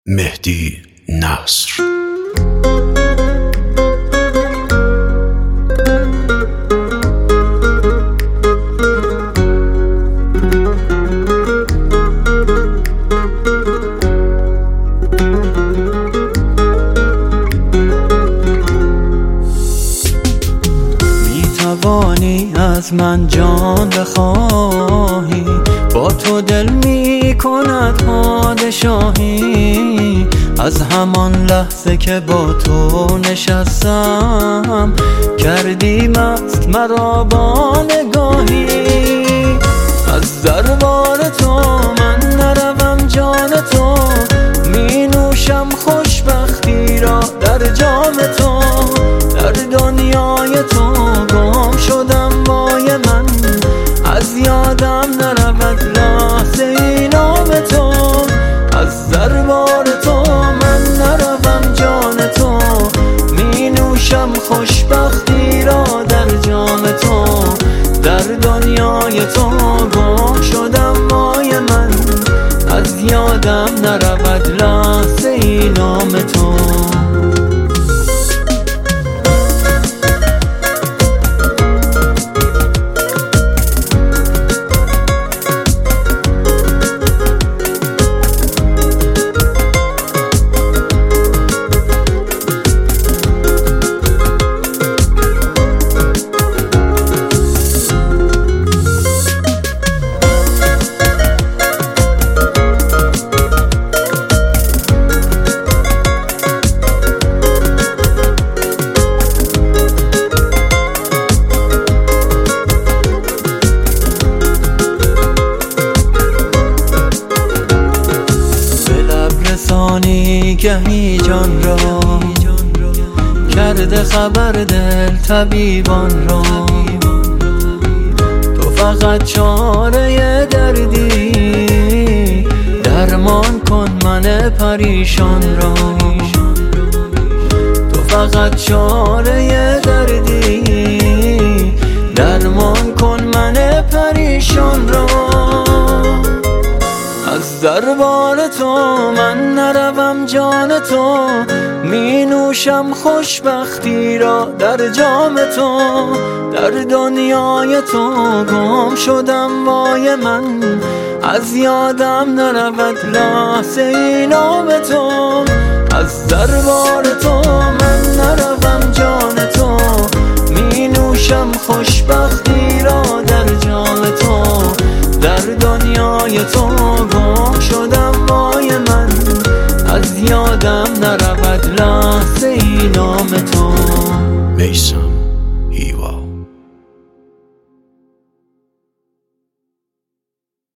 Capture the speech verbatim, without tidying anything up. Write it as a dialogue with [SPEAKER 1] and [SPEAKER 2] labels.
[SPEAKER 1] مهدی نصر.
[SPEAKER 2] میتوانی از من جان بخواهی، با تو دل می کند پادشاهی. از همان لحظه که با تو نشستم، کردی مست مرا با نگاهی. از دربار تو من نروم جان تو، می نوشم خوشبختی را در جام تو. در دنیای تو گم شدم وای من، از یادم نرود لحظه ای نام تو. از دربار تو من نروم جان تو، می نوشم خوشبختی را در جام تو. در دنیای تو گم شدم وای من، از یادم نرود لحظه ای نام تو. گهی جان را کرده خبر دل طبیبان را. تو فقط چاره دردی، درمان کن من پریشان را. تو فقط چاره دردی، درمان کن من پریشان را. از دربار تو من نروم جان تو، می نوشم خوشبختی را در جام تو. در دنیای تو گم شدم وای من، از یادم نرود لحظه ای نام تو. از دربار تو من نروم جان تو، می نوشم خوشبختی را در جام تو. در دنیای تو گم شدم وای من، از یادم نرود لحظه ای نام تو.
[SPEAKER 1] میثم